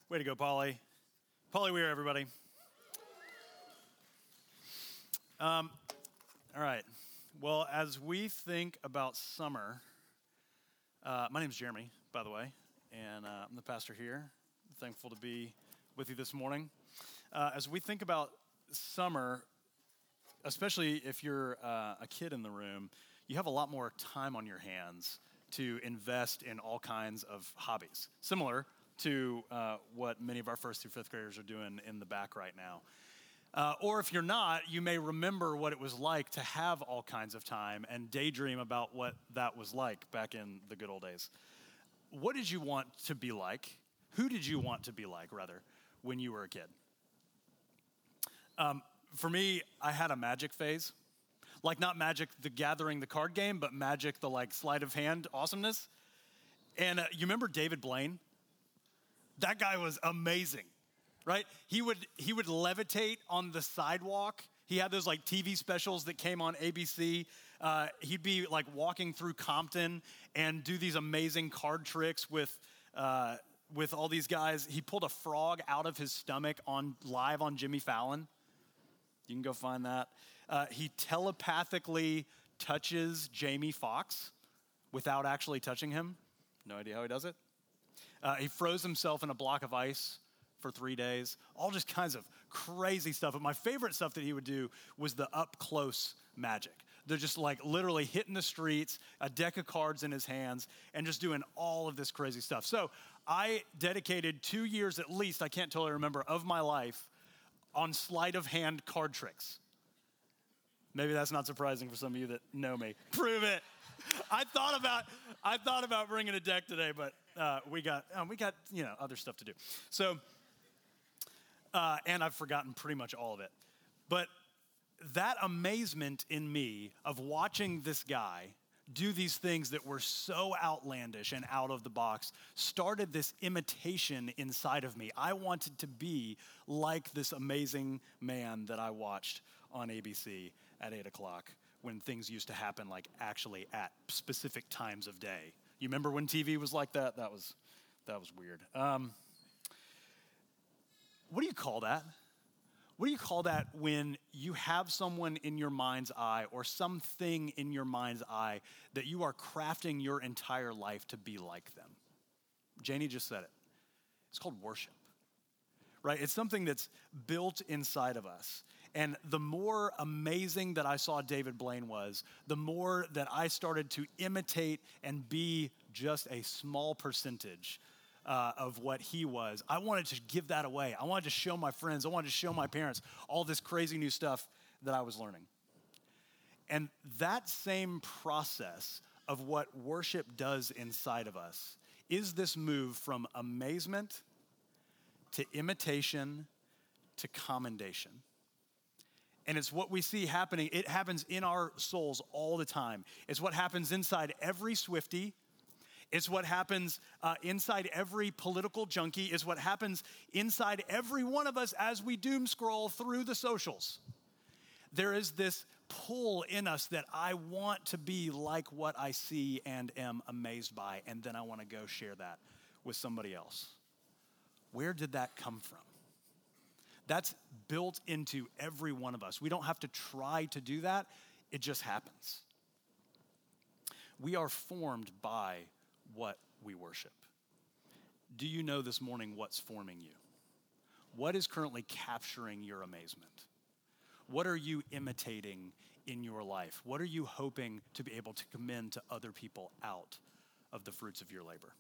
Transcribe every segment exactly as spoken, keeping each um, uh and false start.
Way to go, Polly. Polly Weir, everybody. Um, all right. Well, as we think about summer, uh, my name is Jeremy, by the way, and uh, I'm the pastor here. I'm thankful to be with you this morning. Uh, as we think about summer, especially if you're uh, a kid in the room, you have a lot more time on your hands to invest in all kinds of hobbies, similar to uh, what many of our first through fifth graders are doing in the back right now. Uh, or if you're not, you may remember what it was like to have all kinds of time and daydream about what that was like back in the good old days. What did you want to be like? Who did you want to be like, rather, when you were a kid? Um, for me, I had a Magic phase. Like not Magic the Gathering, the card game, but Magic the like sleight of hand awesomeness. And uh, you remember David Blaine? That guy was amazing, right? He would he would levitate on the sidewalk. He had those like T V specials that came on A B C. Uh, he'd be like walking through Compton and do these amazing card tricks with uh, with all these guys. He pulled a frog out of his stomach on live on Jimmy Fallon. You can go find that. Uh, he telepathically touches Jamie Foxx without actually touching him. No idea how he does it. Uh, he froze himself in a block of ice for three days. All just kinds of crazy stuff. But my favorite stuff that he would do was the up-close magic. They're just like literally hitting the streets, a deck of cards in his hands, and just doing all of this crazy stuff. So I dedicated two years at least, I can't totally remember, of my life on sleight of hand card tricks. Maybe that's not surprising for some of you that know me. Prove it. I thought about I thought about bringing a deck today, but uh, we got um, we got you know other stuff to do. So, uh, and I've forgotten pretty much all of it. But that amazement in me of watching this guy do these things that were so outlandish and out of the box started this imitation inside of me. I wanted to be like this amazing man that I watched on A B C at eight o'clock when things used to happen like actually at specific times of day. You remember when T V was like that? That was that was weird. Um, what do you call that? What do you call that when you have someone in your mind's eye or something in your mind's eye that you are crafting your entire life to be like them? Janie just said it. It's called worship, right? It's something that's built inside of us. And the more amazing that I saw David Blaine was, the more that I started to imitate and be just a small percentage Uh, of what he was. I wanted to give that away. I wanted to show my friends, I wanted to show my parents all this crazy new stuff that I was learning. And that same process of what worship does inside of us is this move from amazement to imitation to commendation. And it's what we see happening. It happens in our souls all the time. It's what happens inside every Swiftie. It's what happens uh, inside every political junkie. It's what happens inside every one of us as we doom scroll through the socials. There is this pull in us that I want to be like what I see and am amazed by, and then I want to go share that with somebody else. Where did that come from? That's built into every one of us. We don't have to try to do that. It just happens. We are formed by what we worship. Do you know this morning what's forming you? What is currently capturing your amazement? What are you imitating in your life? What are you hoping to be able to commend to other people out of the fruits of your labor?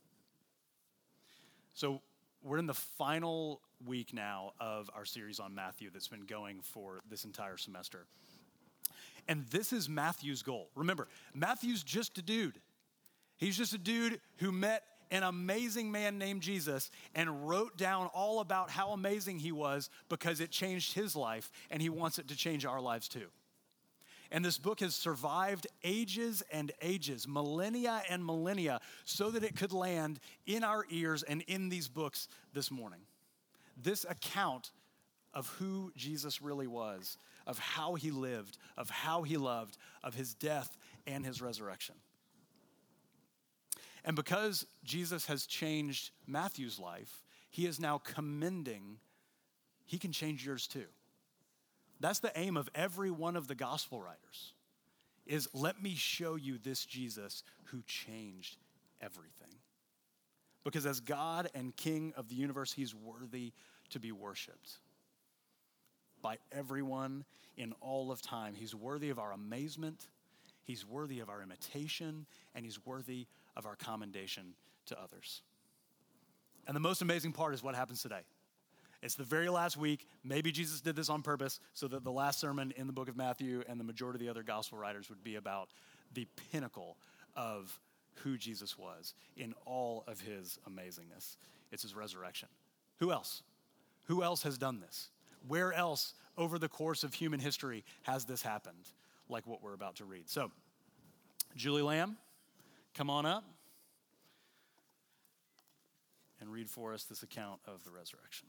So we're in the final week now of our series on Matthew that's been going for this entire semester. And this is Matthew's goal. Remember, Matthew's just a dude. He's just a dude who met an amazing man named Jesus and wrote down all about how amazing he was because it changed his life, and he wants it to change our lives too. And this book has survived ages and ages, millennia and millennia, so that it could land in our ears and in these books this morning. This account of who Jesus really was, of how he lived, of how he loved, of his death and his resurrection. And because Jesus has changed Matthew's life, he is now commending, he can change yours too. That's the aim of every one of the gospel writers, is let me show you this Jesus who changed everything. Because as God and King of the universe, he's worthy to be worshiped by everyone in all of time. He's worthy of our amazement, he's worthy of our imitation, and he's worthy of our commendation to others. And the most amazing part is what happens today. It's the very last week. Maybe Jesus did this on purpose so that the last sermon in the book of Matthew and the majority of the other gospel writers would be about the pinnacle of who Jesus was in all of his amazingness. It's his resurrection. Who else? Who else has done this? Where else over the course of human history has this happened, like what we're about to read? So, Julie Lamb, come on up and read for us this account of the resurrection.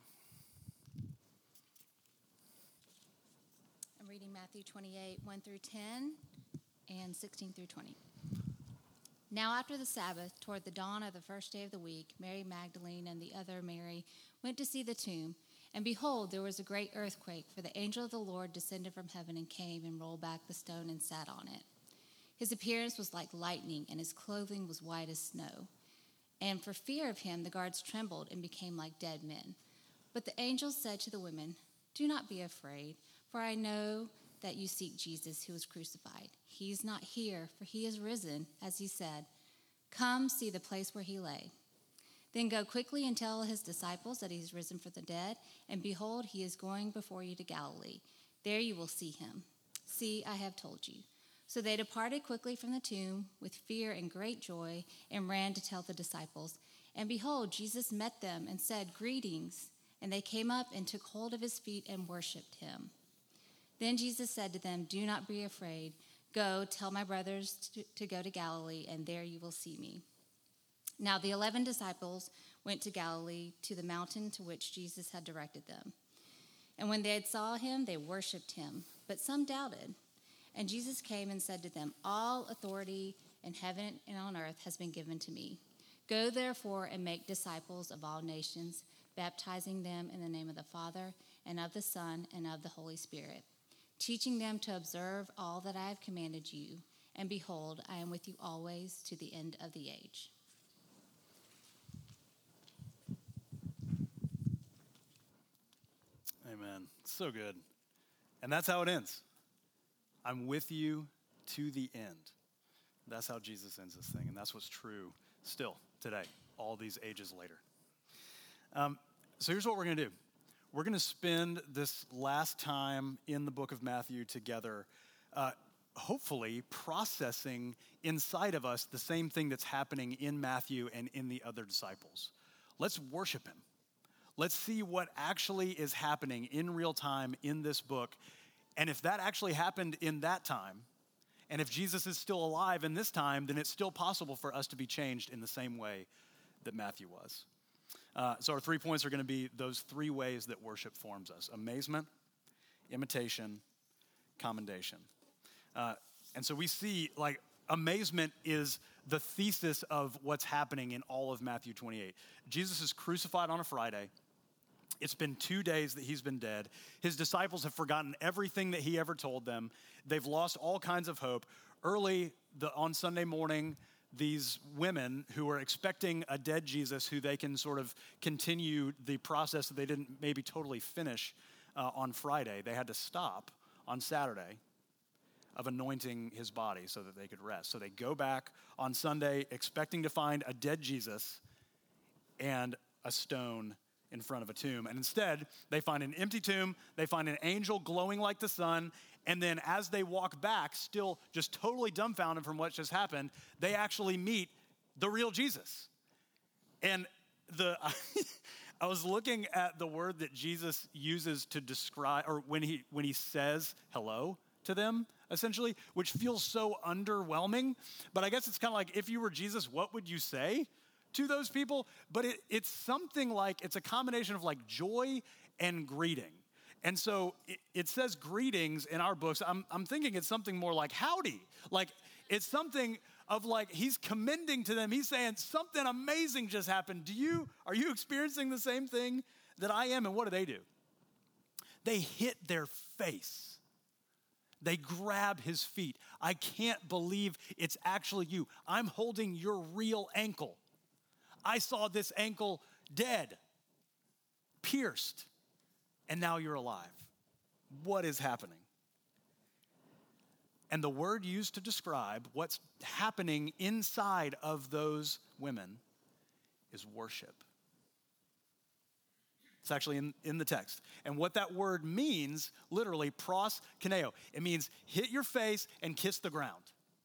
I'm reading Matthew twenty-eight, one through ten, and sixteen through twenty. Now after the Sabbath, toward the dawn of the first day of the week, Mary Magdalene and the other Mary went to see the tomb. And behold, there was a great earthquake, for the angel of the Lord descended from heaven and came and rolled back the stone and sat on it. His appearance was like lightning, and his clothing was white as snow. And for fear of him, the guards trembled and became like dead men. But the angel said to the women, "Do not be afraid, for I know that you seek Jesus who was crucified. He is not here, for he is risen, as he said. Come, see the place where he lay. Then go quickly and tell his disciples that he is risen from the dead, and behold, he is going before you to Galilee. There you will see him. See, I have told you." So they departed quickly from the tomb with fear and great joy and ran to tell the disciples. And behold, Jesus met them and said, "Greetings." And they came up and took hold of his feet and worshipped him. Then Jesus said to them, "Do not be afraid. Go, tell my brothers to, to go to Galilee, and there you will see me." Now the eleven disciples went to Galilee, to the mountain to which Jesus had directed them. And when they had saw him, they worshipped him, but some doubted. And Jesus came and said to them, "All authority in heaven and on earth has been given to me. Go therefore and make disciples of all nations, baptizing them in the name of the Father and of the Son and of the Holy Spirit, teaching them to observe all that I have commanded you. And behold, I am with you always to the end of the age." Amen. So good. And that's how it ends. I'm with you to the end. That's how Jesus ends this thing. And that's what's true still today, all these ages later. Um, so here's what we're going to do. We're going to spend this last time in the book of Matthew together, uh, hopefully processing inside of us the same thing that's happening in Matthew and in the other disciples. Let's worship him. Let's see what actually is happening in real time in this book. And if that actually happened in that time, and if Jesus is still alive in this time, then it's still possible for us to be changed in the same way that Matthew was. Uh, so our three points are going to be those three ways that worship forms us: amazement, imitation, commendation. Uh, and so we see, like, amazement is the thesis of what's happening in all of Matthew twenty-eight. Jesus is crucified on a Friday. It's been two days that he's been dead. His disciples have forgotten everything that he ever told them. They've lost all kinds of hope. Early the, on Sunday morning, these women who were expecting a dead Jesus who they can sort of continue the process that they didn't maybe totally finish uh, on Friday, they had to stop on Saturday of anointing his body so that they could rest. So they go back on Sunday expecting to find a dead Jesus and a stone in front of a tomb. And instead, they find an empty tomb, they find an angel glowing like the sun, and then as they walk back, still just totally dumbfounded from what just happened, they actually meet the real Jesus. And the I was looking at the word that Jesus uses to describe, or when he when he says hello to them, essentially, which feels so underwhelming. But I guess it's kind of like, if you were Jesus, what would you say to those people? But it, it's something like, it's a combination of like joy and greeting. And so it, it says greetings in our books. I'm, I'm thinking it's something more like howdy. Like it's something of like, he's commending to them. He's saying something amazing just happened. Do you, are you experiencing the same thing that I am? And what do they do? They hit their face. They grab his feet. I can't believe it's actually you. I'm holding your real ankle. I saw this ankle dead, pierced, and now you're alive. What is happening? And the word used to describe what's happening inside of those women is worship. It's actually in, in the text. And what that word means, literally, pros kineo, it means hit your face and kiss the ground.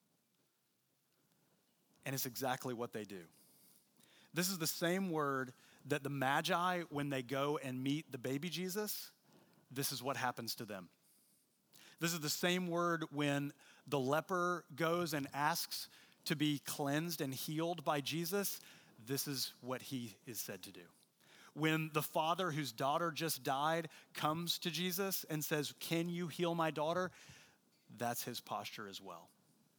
And it's exactly what they do. This is the same word that the Magi, when they go and meet the baby Jesus, this is what happens to them. This is the same word when the leper goes and asks to be cleansed and healed by Jesus. This is what he is said to do. When the father whose daughter just died comes to Jesus and says, "Can you heal my daughter?" That's his posture as well.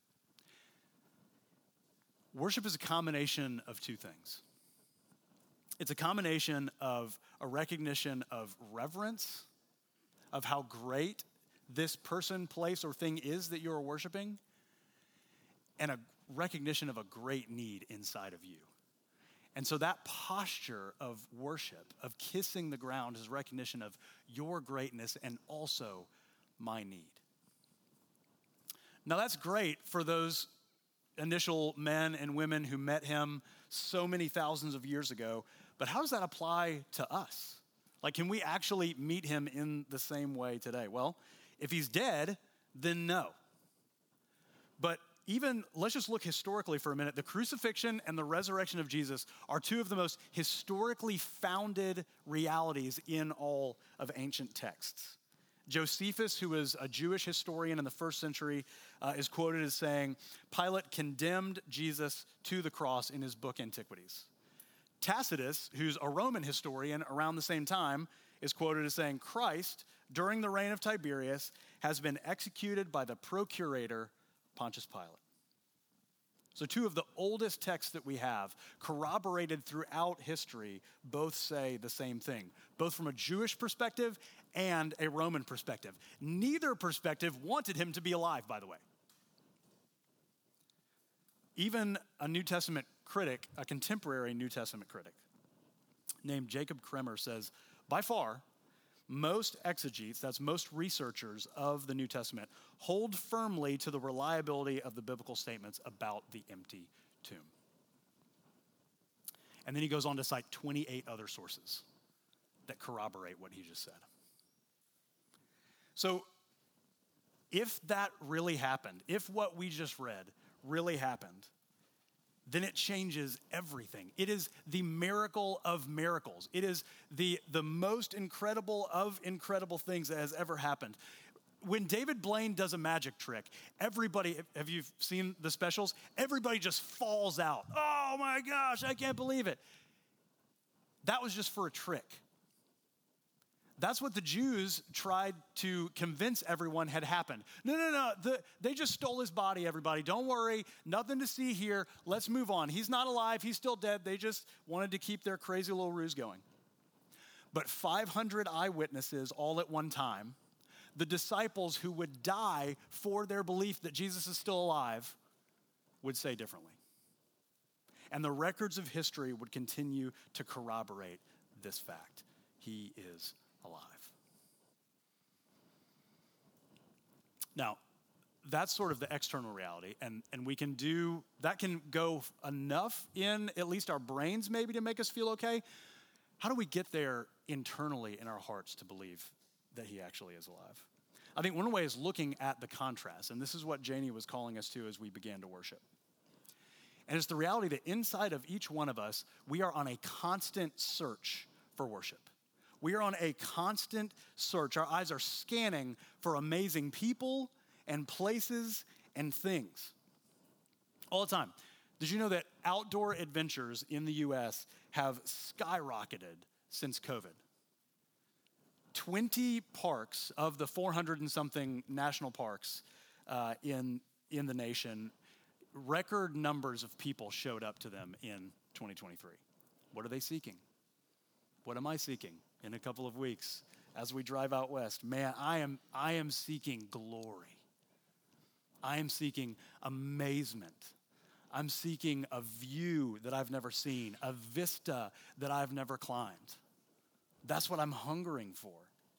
Worship is a combination of two things. It's a combination of a recognition of reverence, of how great this person, place, or thing is that you're worshiping, and a recognition of a great need inside of you. And so that posture of worship, of kissing the ground, is recognition of your greatness and also my need. Now that's great for those initial men and women who met him so many thousands of years ago, but how does that apply to us? Like, can we actually meet him in the same way today? Well, if he's dead, then no. But even, let's just look historically for a minute. The crucifixion and the resurrection of Jesus are two of the most historically founded realities in all of ancient texts. Josephus, who was a Jewish historian in the first century, uh, is quoted as saying, Pilate condemned Jesus to the cross in his book Antiquities. Tacitus, who's a Roman historian around the same time, is quoted as saying, Christ, during the reign of Tiberius, has been executed by the procurator Pontius Pilate. So two of the oldest texts that we have, corroborated throughout history, both say the same thing, both from a Jewish perspective and a Roman perspective. Neither perspective wanted him to be alive, by the way. Even a New Testament critic, a contemporary New Testament critic, named Jacob Kremer says, by far, most exegetes, that's most researchers of the New Testament, hold firmly to the reliability of the biblical statements about the empty tomb. And then he goes on to cite twenty-eight other sources that corroborate what he just said. So if that really happened, if what we just read really happened, then it changes everything. It is the miracle of miracles. It is the, the most incredible of incredible things that has ever happened. When David Blaine does a magic trick, everybody, have you seen the specials? Everybody just falls out. Oh my gosh, I can't believe it. That was just for a trick. That's what the Jews tried to convince everyone had happened. No, no, no, the, they just stole his body, everybody. Don't worry, nothing to see here. Let's move on. He's not alive, he's still dead. They just wanted to keep their crazy little ruse going. But five hundred eyewitnesses all at one time, the disciples who would die for their belief that Jesus is still alive, would say differently. And the records of history would continue to corroborate this fact. He is alive. Now, that's sort of the external reality, and, and we can do, that can go enough in at least our brains maybe to make us feel okay. How do we get there internally in our hearts to believe that he actually is alive? I think one way is looking at the contrast, and this is what Janie was calling us to as we began to worship. And it's the reality that inside of each one of us, we are on a constant search for worship. We are on a constant search. Our eyes are scanning for amazing people and places and things all the time. Did you know that outdoor adventures in the U S have skyrocketed since COVID? twenty parks of the four hundred and something national parks uh, in, in the nation record numbers of people showed up to them in twenty twenty-three. What are they seeking? What am I seeking in a couple of weeks as we drive out west? Man, I am, I am seeking glory. I am seeking amazement. I'm seeking a view that I've never seen, a vista that I've never climbed. That's what I'm hungering for.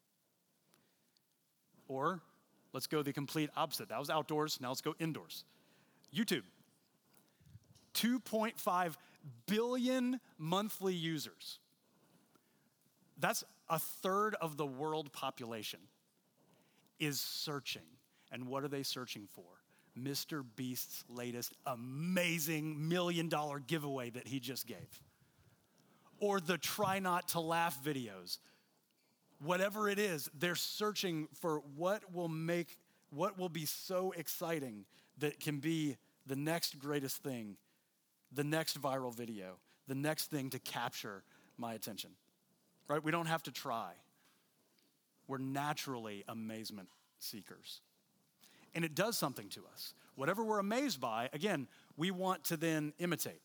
Or let's go the complete opposite. That was outdoors. Now let's go indoors. YouTube. two point five billion monthly users. That's a third of the world population is searching. And what are they searching for? Mister Beast's latest amazing million dollar giveaway that he just gave. Or the try not to laugh videos. Whatever it is, they're searching for what will make, what will be so exciting that can be the next greatest thing, the next viral video, the next thing to capture my attention, right? We don't have to try. We're naturally amazement seekers. And it does something to us. Whatever we're amazed by, again, we want to then imitate.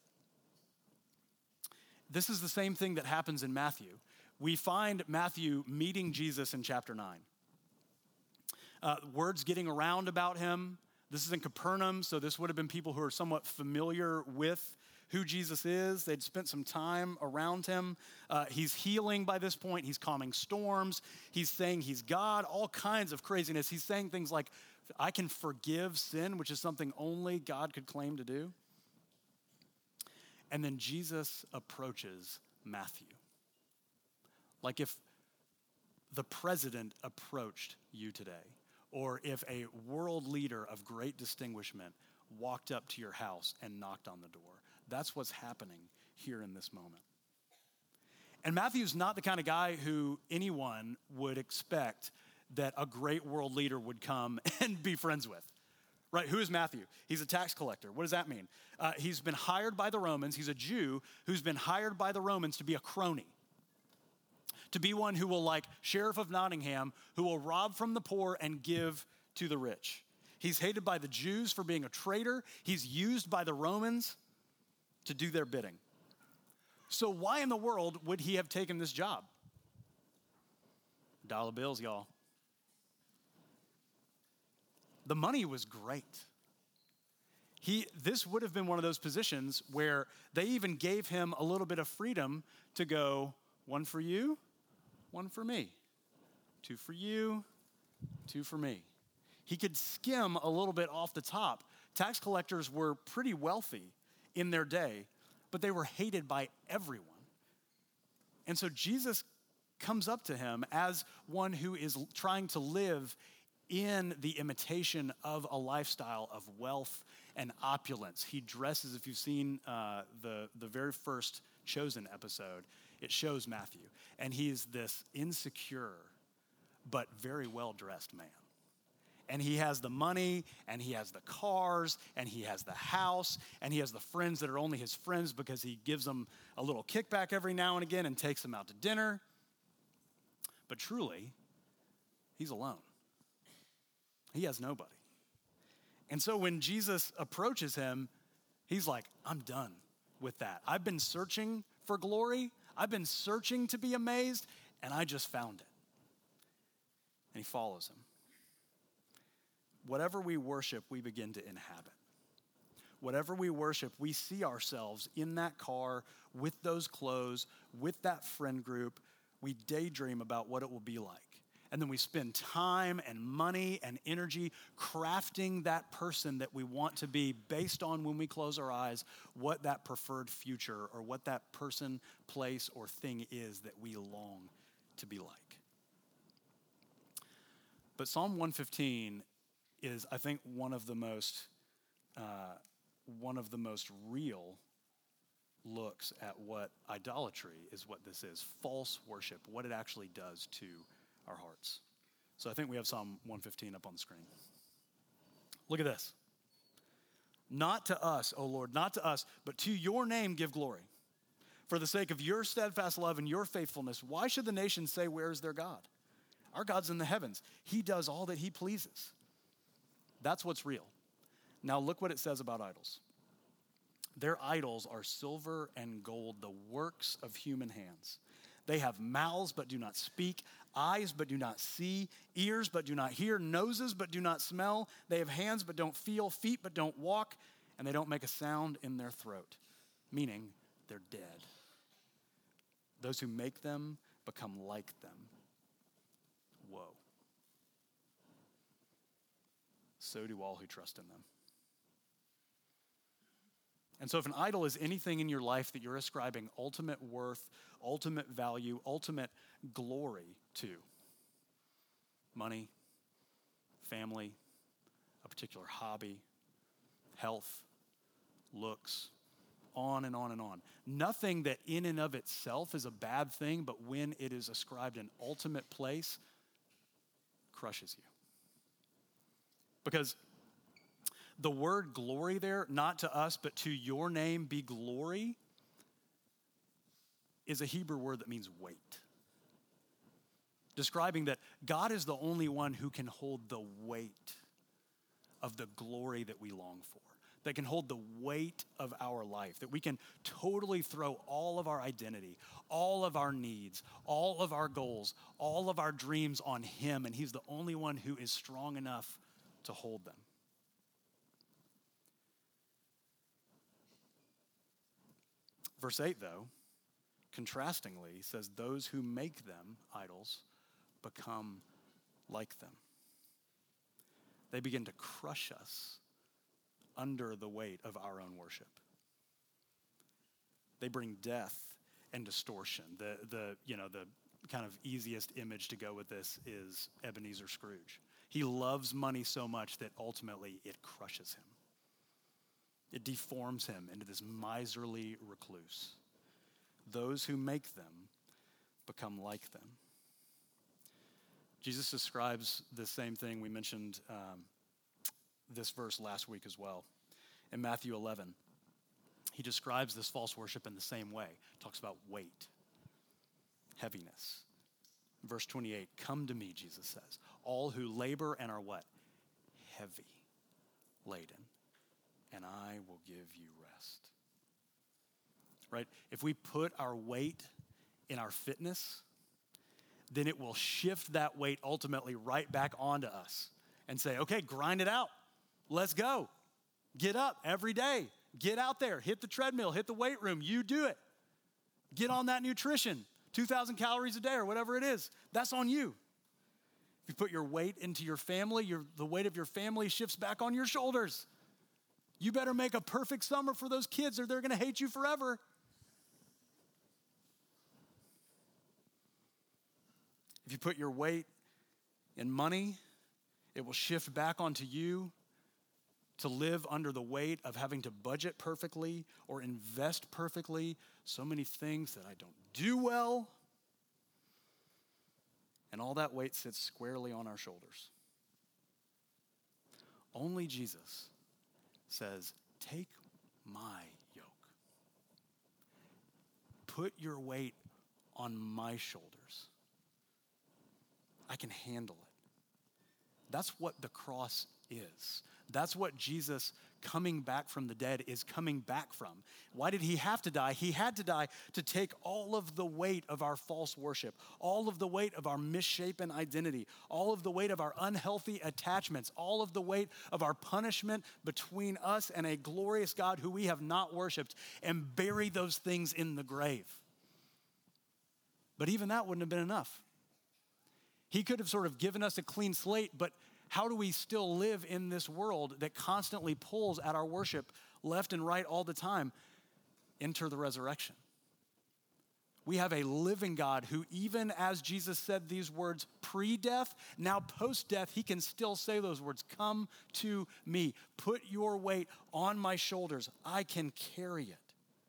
This is the same thing that happens in Matthew. We find Matthew meeting Jesus in chapter nine. Uh, words getting around about him. This is in Capernaum, so this would have been people who are somewhat familiar with who Jesus is. They'd spent some time around him. Uh, he's healing by this point. He's calming storms. He's saying he's God, all kinds of craziness. He's saying things like, I can forgive sin, which is something only God could claim to do. And then Jesus approaches Matthew. Like if the president approached you today, or if a world leader of great distinguishment walked up to your house and knocked on the door. That's what's happening here in this moment. And Matthew's not the kind of guy who anyone would expect that a great world leader would come and be friends with, right? Who is Matthew? He's a tax collector. What does that mean? Uh, he's been hired by the Romans. He's a Jew who's been hired by the Romans to be a crony, to be one who will, like Sheriff of Nottingham, who will rob from the poor and give to the rich. He's hated by the Jews for being a traitor. He's used by the Romans to do their bidding. So why in the world would he have taken this job? Dollar bills, y'all. The money was great. He, this would have been one of those positions where they even gave him a little bit of freedom to go, one for you, one for me. Two for you, two for me. He could skim a little bit off the top. Tax collectors were pretty wealthy in their day, but they were hated by everyone. And so Jesus comes up to him as one who is trying to live in the imitation of a lifestyle of wealth and opulence. He dresses, if you've seen uh, the, the very first Chosen episode, it shows Matthew. And he's this insecure, but very well-dressed man. And he has the money, and he has the cars, and he has the house, and he has the friends that are only his friends because he gives them a little kickback every now and again and takes them out to dinner. But truly, he's alone. He has nobody. And so when Jesus approaches him, he's like, I'm done with that. I've been searching for glory. I've been searching to be amazed, and I just found it. And he follows him. Whatever we worship, we begin to inhabit. Whatever we worship, we see ourselves in that car, with those clothes, with that friend group. We daydream about what it will be like. And then we spend time and money and energy crafting that person that we want to be based on, when we close our eyes, what that preferred future or what that person, place, or thing is that we long to be like. But Psalm one fifteen is, I think, one of the most uh, one of the most real looks at what idolatry is, what this is, false worship, what it actually does to our hearts. So I think we have Psalm one fifteen up on the screen. Look at this. Not to us, O Lord, not to us, but to your name give glory. For the sake of your steadfast love and your faithfulness, why should the nations say, where is their God? Our God's in the heavens. He does all that he pleases. That's what's real. Now look what it says about idols. Their idols are silver and gold, the works of human hands. They have mouths but do not speak, eyes but do not see, ears but do not hear, noses but do not smell. They have hands but don't feel, feet but don't walk, and they don't make a sound in their throat, meaning they're dead. Those who make them become like them. Whoa. So do all who trust in them. And so if an idol is anything in your life that you're ascribing ultimate worth, ultimate value, ultimate glory to, money, family, a particular hobby, health, looks, on and on and on. Nothing that in and of itself is a bad thing, but when it is ascribed an ultimate place, crushes you. Because the word glory there, not to us, but to your name be glory, is a Hebrew word that means weight. Describing that God is the only one who can hold the weight of the glory that we long for, that can hold the weight of our life, that we can totally throw all of our identity, all of our needs, all of our goals, all of our dreams on Him, and He's the only one who is strong enough to hold them. Verse eight, though, contrastingly, says those who make them, idols, become like them. They begin to crush us under the weight of our own worship. They bring death and distortion. The, the, you know, the kind of easiest image to go with this is Ebenezer Scrooge. He loves money so much that ultimately it crushes him. It deforms him into this miserly recluse. Those who make them become like them. Jesus describes the same thing. We mentioned um, this verse last week as well. In Matthew eleven, he describes this false worship in the same way. He talks about weight, heaviness. Verse twenty-eight, come to me, Jesus says, all who labor and are what? Heavy laden, and I will give you rest. Right? If we put our weight in our fitness, then it will shift that weight ultimately right back onto us and say, okay, grind it out. Let's go. Get up every day. Get out there. Hit the treadmill. Hit the weight room. You do it. Get on that nutrition. two thousand calories a day or whatever it is. That's on you. If you put your weight into your family, your, the weight of your family shifts back on your shoulders. You better make a perfect summer for those kids or they're going to hate you forever. If you put your weight in money, it will shift back onto you to live under the weight of having to budget perfectly or invest perfectly. So many things that I don't do well. And all that weight sits squarely on our shoulders. Only Jesus says, take my yoke. Put your weight on my shoulders. I can handle it. That's what the cross is. That's what Jesus coming back from the dead is coming back from. Why did he have to die? He had to die to take all of the weight of our false worship, all of the weight of our misshapen identity, all of the weight of our unhealthy attachments, all of the weight of our punishment between us and a glorious God who we have not worshiped, and bury those things in the grave. But even that wouldn't have been enough. He could have sort of given us a clean slate, but how do we still live in this world that constantly pulls at our worship left and right all the time? Enter the resurrection. We have a living God who, even as Jesus said these words pre-death, now post-death, he can still say those words. Come to me. Put your weight on my shoulders. I can carry it.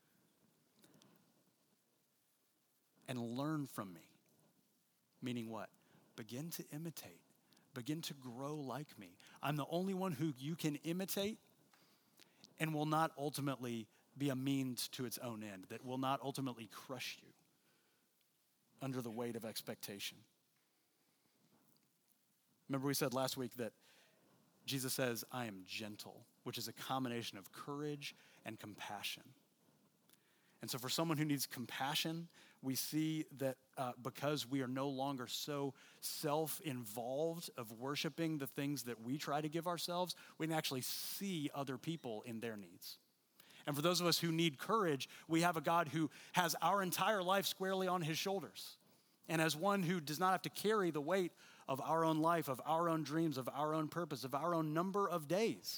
And learn from me. Meaning what? Begin to imitate. Begin to grow like me. I'm the only one who you can imitate and will not ultimately be a means to its own end, that will not ultimately crush you under the weight of expectation. Remember we said last week that Jesus says, I am gentle, which is a combination of courage and compassion. And so for someone who needs compassion, we see that uh, because we are no longer so self-involved of worshiping the things that we try to give ourselves, we can actually see other people in their needs. And for those of us who need courage, we have a God who has our entire life squarely on his shoulders. And as one who does not have to carry the weight of our own life, of our own dreams, of our own purpose, of our own number of days,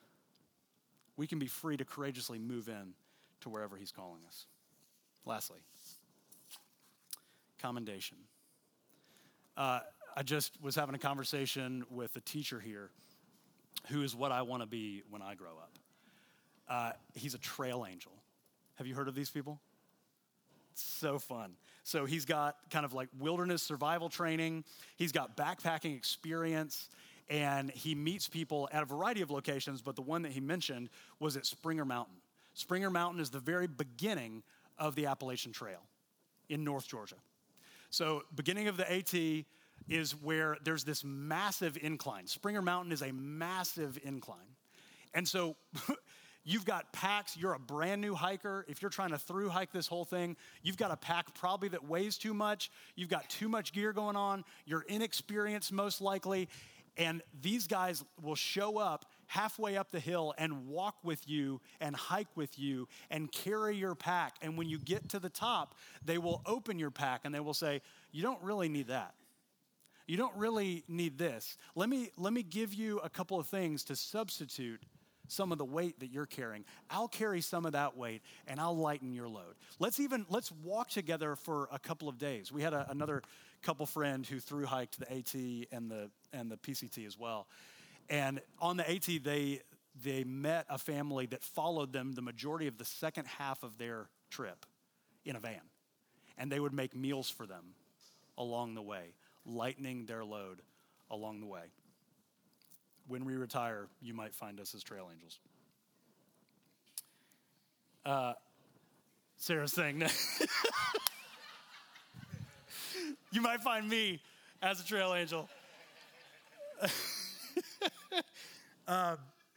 we can be free to courageously move in to wherever he's calling us. Lastly, commendation. Uh, I just was having a conversation with a teacher here who is what I want to be when I grow up. Uh, he's a trail angel. Have you heard of these people? It's so fun. So he's got kind of like wilderness survival training. He's got backpacking experience, and he meets people at a variety of locations, but the one that he mentioned was at Springer Mountain. Springer Mountain is the very beginning of the Appalachian Trail in North Georgia. So beginning of the AT is where there's this massive incline. Springer Mountain is a massive incline. And so you've got packs. You're a brand new hiker. If you're trying to through hike this whole thing, you've got a pack probably that weighs too much. You've got too much gear going on. You're inexperienced most likely. And these guys will show up halfway up the hill and walk with you and hike with you and carry your pack. And when you get to the top, they will open your pack and they will say, you don't really need that. You don't really need this. Let me, let me give you a couple of things to substitute some of the weight that you're carrying. I'll carry some of that weight and I'll lighten your load. Let's even, let's walk together for a couple of days. We had a, another couple friend who through hiked the AT and the, and the P C T as well. And on the AT, they, they met a family that followed them the majority of the second half of their trip in a van. And they would make meals for them along the way, lightening their load along the way. When we retire, you might find us as trail angels. Uh, Sarah's saying that. You might find me as a trail angel. um,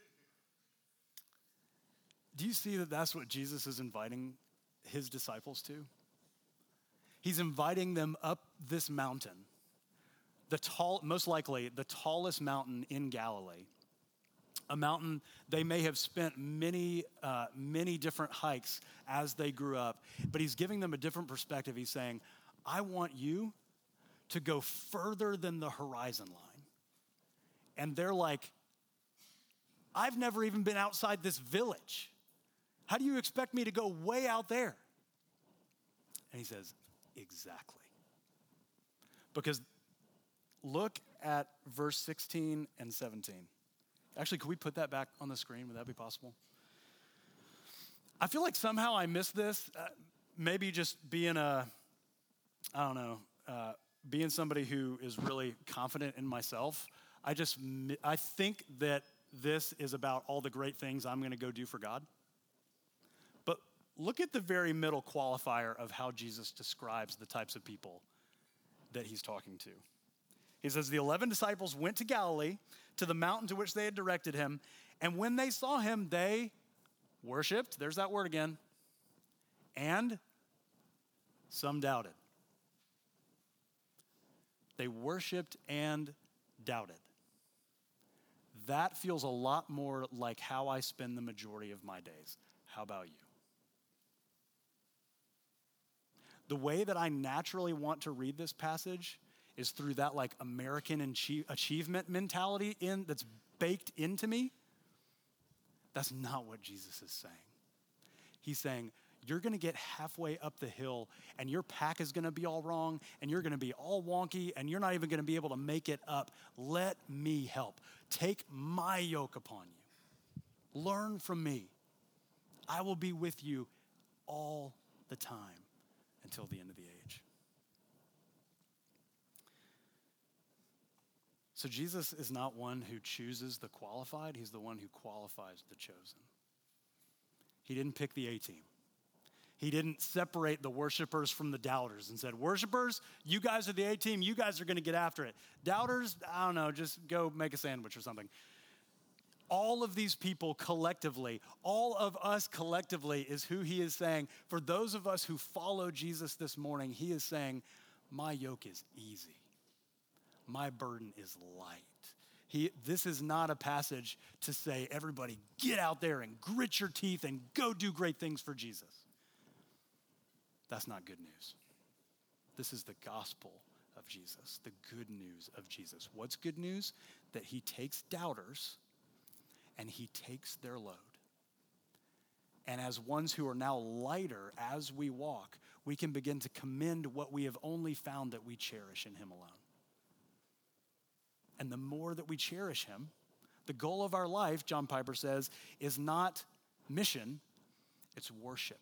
do you see that that's what Jesus is inviting his disciples to? He's inviting them up this mountain, the tall, most likely the tallest mountain in Galilee, a mountain they may have spent many, uh, many different hikes as they grew up, but he's giving them a different perspective. He's saying, I want you to go further than the horizon line. And they're like, I've never even been outside this village. How do you expect me to go way out there? And he says, exactly. Because look at verse sixteen and seventeen. Actually, could we put that back on the screen? Would that be possible? I feel like somehow I missed this. Uh, maybe just being a, I don't know, uh, being somebody who is really confident in myself. I just, I think that this is about all the great things I'm going to go do for God. But look at the very middle qualifier of how Jesus describes the types of people that he's talking to. He says, the eleven disciples went to Galilee, to the mountain to which they had directed him. And when they saw him, they worshiped. There's that word again. And some doubted. They worshiped and doubted. That feels a lot more like how I spend the majority of my days. How about you? The way that I naturally want to read this passage is through that like American achie- achievement mentality in that's baked into me. That's not what Jesus is saying. He's saying, you're going to get halfway up the hill and your pack is going to be all wrong and you're going to be all wonky and you're not even going to be able to make it up. Let me help. Take my yoke upon you. Learn from me. I will be with you all the time until the end of the age. So Jesus is not one who chooses the qualified. He's the one who qualifies the chosen. He didn't pick the A-team. He didn't separate the worshipers from the doubters and said, worshipers, you guys are the A-team. You guys are going to get after it. Doubters, I don't know, just go make a sandwich or something. all of these people collectively, all of us collectively is who he is saying. For those of us who follow Jesus this morning, he is saying, my yoke is easy. My burden is light. He, this is not a passage to say, everybody get out there and grit your teeth and go do great things for Jesus. That's not good news. This is the gospel of Jesus, the good news of Jesus. What's good news? That he takes doubters and he takes their load. And as ones who are now lighter as we walk, we can begin to commend what we have only found that we cherish in him alone. And the more that we cherish him, the goal of our life, John Piper says, is not mission, it's worship.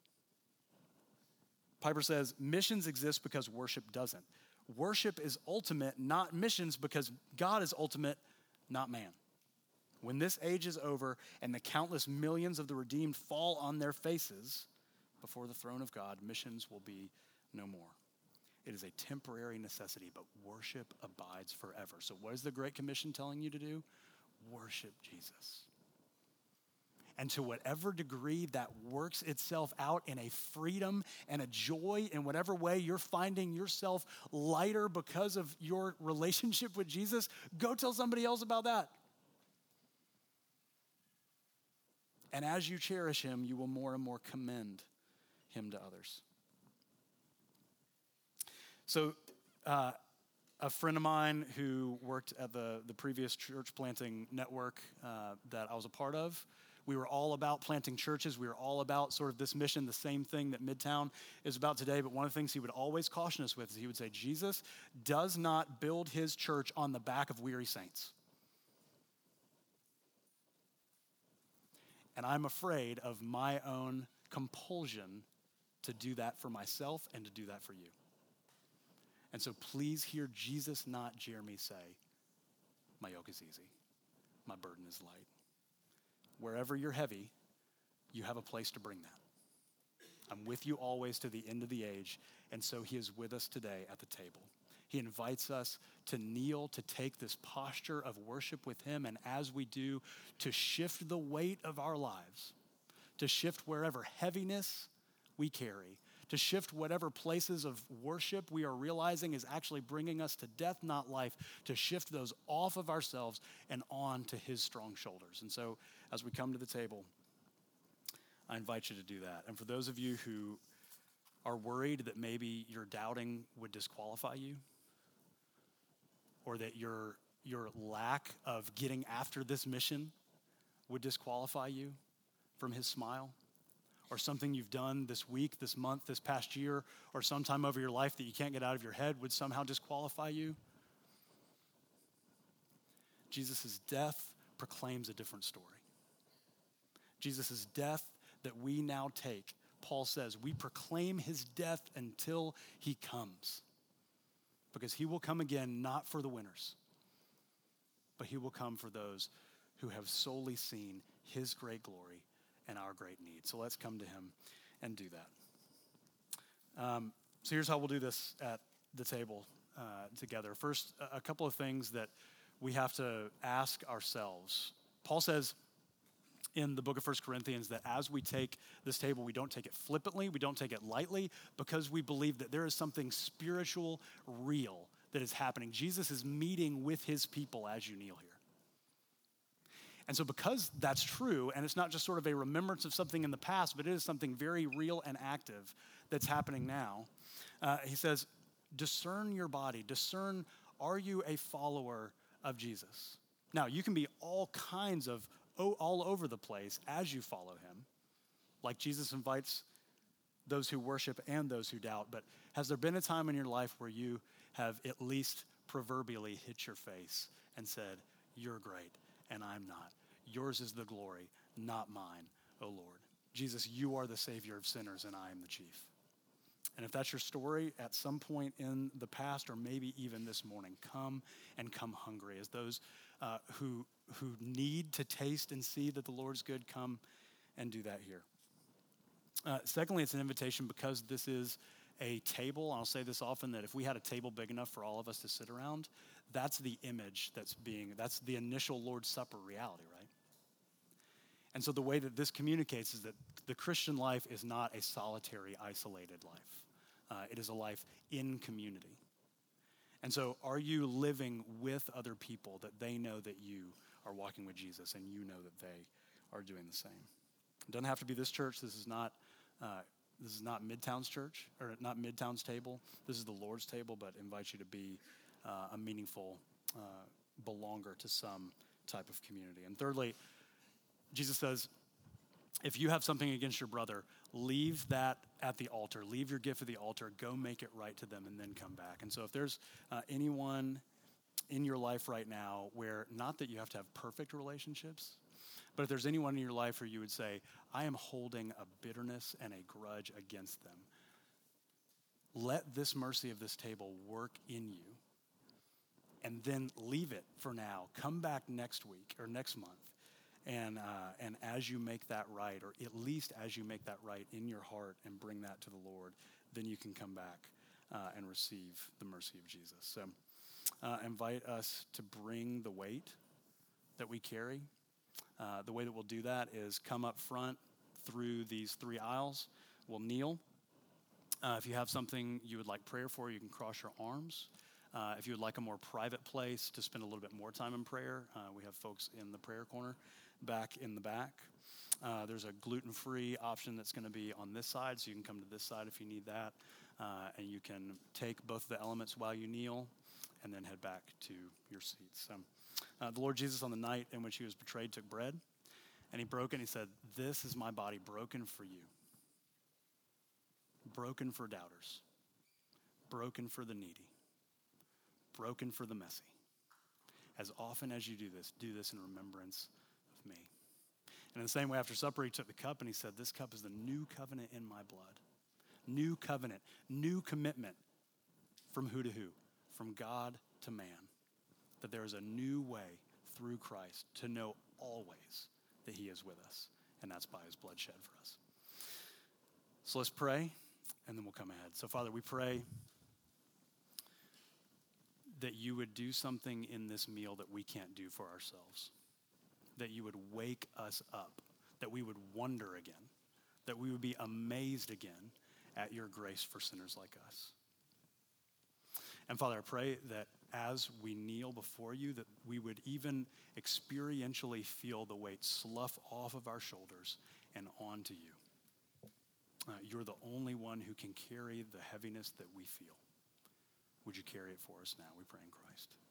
Piper says, missions exist because worship doesn't. Worship is ultimate, not missions, because God is ultimate, not man. When this age is over and the countless millions of the redeemed fall on their faces before the throne of God, missions will be no more. It is a temporary necessity, but worship abides forever. So what is the Great Commission telling you to do? Worship Jesus. And to whatever degree that works itself out in a freedom and a joy in whatever way you're finding yourself lighter because of your relationship with Jesus, go tell somebody else about that. And as you cherish him, you will more and more commend him to others. So uh, a friend of mine who worked at the, the previous church planting network uh, that I was a part of, we were all about planting churches. We were all about sort of this mission, the same thing that Midtown is about today. But one of the things he would always caution us with is he would say, Jesus does not build his church on the back of weary saints. And I'm afraid of my own compulsion to do that for myself and to do that for you. And so please hear Jesus, not Jeremy, say, my yoke is easy, my burden is light. Wherever you're heavy, you have a place to bring that. I'm with you always to the end of the age, and so he is with us today at the table. He invites us to kneel, to take this posture of worship with him, and as we do, to shift the weight of our lives, to shift wherever heaviness we carry, to shift whatever places of worship we are realizing is actually bringing us to death, not life, to shift those off of ourselves and on to his strong shoulders. And so as we come to the table, I invite you to do that. And for those of you who are worried that maybe your doubting would disqualify you, or that your, your lack of getting after this mission would disqualify you from his smile, or something you've done this week, this month, this past year, or sometime over your life that you can't get out of your head would somehow disqualify you. Jesus' death proclaims a different story. Jesus' death that we now take, Paul says, we proclaim his death until he comes. Because he will come again, not for the winners, but he will come for those who have solely seen his great glory and our great need. So let's come to him and do that. Um, so here's how we'll do this at the table uh, together. First, a couple of things that we have to ask ourselves. Paul says in the book of First Corinthians that as we take this table, we don't take it flippantly, we don't take it lightly, because we believe that there is something spiritual, real that is happening. Jesus is meeting with his people as you kneel here. And so because that's true, and it's not just sort of a remembrance of something in the past, but it is something very real and active that's happening now, uh, he says, discern your body. Discern, are you a follower of Jesus? Now, you can be all kinds of, oh, all over the place as you follow him, like Jesus invites those who worship and those who doubt. But has there been a time in your life where you have at least proverbially hit your face and said, you're great and I'm not? Yours is the glory, not mine, O Lord. Jesus, you are the Savior of sinners, and I am the chief. And if that's your story at some point in the past, or maybe even this morning, come and come hungry. As those uh, who, who need to taste and see that the Lord's good, come and do that here. Uh, secondly, it's an invitation because this is a table. I'll say this often, that if we had a table big enough for all of us to sit around, that's the image that's being, that's the initial Lord's Supper reality, right? And so the way that this communicates is that the Christian life is not a solitary, isolated life. Uh, it is a life in community. And so are you living with other people that they know that you are walking with Jesus and you know that they are doing the same? It doesn't have to be this church. This is not uh, this is not Midtown's church, or not Midtown's table. This is the Lord's table, but invite you to be uh, a meaningful uh, belonger to some type of community. And thirdly, Jesus says, if you have something against your brother, leave that at the altar. Leave your gift at the altar. Go make it right to them and then come back. And so if there's uh, anyone in your life right now where, not that you have to have perfect relationships, but if there's anyone in your life where you would say, I am holding a bitterness and a grudge against them, let this mercy of this table work in you, and then leave it for now. Come back next week or next month. And uh, and as you make that right, or at least as you make that right in your heart and bring that to the Lord, then you can come back uh, and receive the mercy of Jesus. So uh, invite us to bring the weight that we carry. Uh, the way that we'll do that is come up front through these three aisles. We'll kneel. Uh, if you have something you would like prayer for, you can cross your arms. Uh, if you would like a more private place to spend a little bit more time in prayer, uh, we have folks in the prayer corner back in the back. Uh, there's a gluten-free option that's going to be on this side, so you can come to this side if you need that. Uh, and you can take both of the elements while you kneel and then head back to your seats. So, uh, the Lord Jesus, on the night in which he was betrayed, took bread, and he broke it, and he said, this is my body broken for you. Broken for doubters. Broken for the needy. Broken for the messy. As often as you do this, do this in remembrance of me. And in the same way, after supper, he took the cup and he said, this cup is the new covenant in my blood. New covenant, new commitment from who to who? From God to man. That there is a new way through Christ to know always that he is with us. And that's by his blood shed for us. So let's pray, and then we'll come ahead. So Father, we pray that you would do something in this meal that we can't do for ourselves. That you would wake us up, that we would wonder again, that we would be amazed again at your grace for sinners like us. And Father, I pray that as we kneel before you, that we would even experientially feel the weight slough off of our shoulders and onto you. Uh, you're the only one who can carry the heaviness that we feel. Would you carry it for us now? We pray in Christ.